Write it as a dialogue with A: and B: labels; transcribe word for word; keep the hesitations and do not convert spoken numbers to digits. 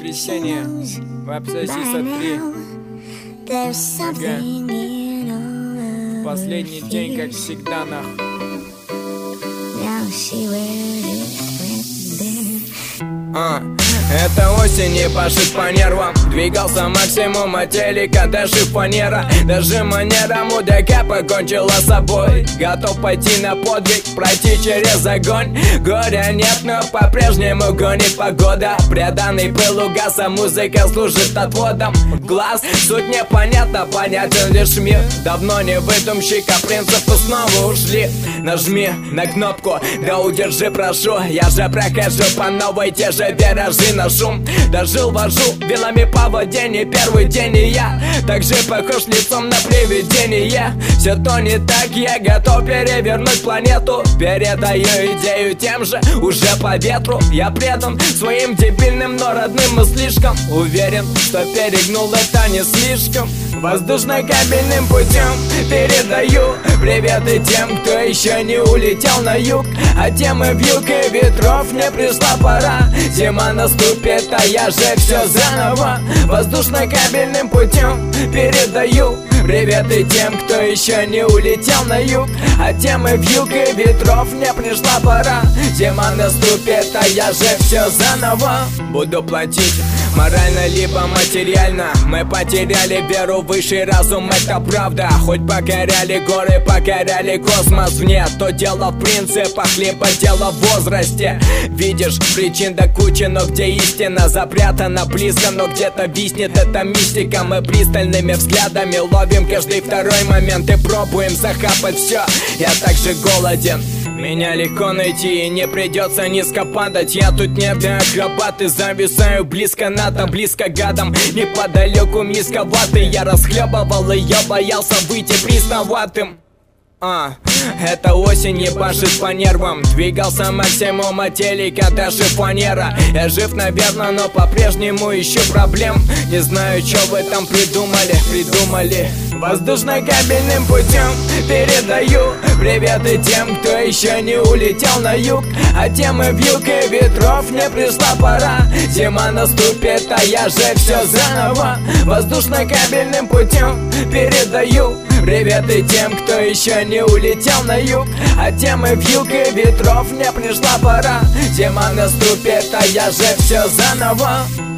A: воскресенье в Абсцисса три. Ага. Последний день, как всегда, нахуй. А, это осень и пашет по нервам. Двигался максимум от телека до шифонера. Даже манера мудака покончила с собой. Готов пойти на подвиг, пройти через огонь. Горя нет, но по-прежнему гонит погода. Преданный пылу газа, музыка служит отводом глаз. Суть непонятна, понятен лишь мир. Давно не выдумщик, а принципы снова ушли. Нажми на кнопку, да удержи, прошу. Я же прохожу по новой, те же виражи на шум. Дожил, вожу вилами по воде, не первый день, и я также похож лицом на привидение. Все то не так, я готов перевернуть планету. Передаю идею тем же, уже по ветру. Я предан своим дебильным, но родным и слишком уверен, что перегнул это не слишком. Воздушно-кабельным путем передаю приветы тем, кто еще не улетел на юг. А тем и вьюг, и ветров не пришла пора. Зима наступит, а я же все заново. Воздушно-кабельным путем передаю приветы тем, кто еще не улетел на юг. А тем и вьюг, и ветров не пришла пора. Зима наступит, а я же все заново. Буду платить морально либо материально. Мы потеряли веру в высший разум, это правда. Хоть покоряли горы, покоряли космос вне, то дело в принципах, либо дело в возрасте. Видишь, причин до кучи, но где истина запрятана близко, но где-то виснет эта мистика. Мы пристальными взглядами ловим каждый второй момент и пробуем захапать все. Я также голоден. Меня легко найти и не придется низко падать. Я тут не акробат и зависаю близко надо, близко гадом. Неподалеку низковатый, я расхлебывал и я боялся выйти пресноватым. А, это осень ебашит по нервам. Двигался максимум от телека до шифонера. Я жив, наверное, но по-прежнему ищу проблем. Не знаю, что вы там придумали, придумали. Воздушно-кабельным путем передаю приветы тем, кто еще не улетел на юг. А тем и вьюг, и ветров не пришла пора. Зима наступит, а я же все заново. Воздушно-кабельным путем передаю приветы тем, кто еще не улетел на юг. А тем и вьюг, и ветров не пришла пора. Зима наступит, а я же все заново.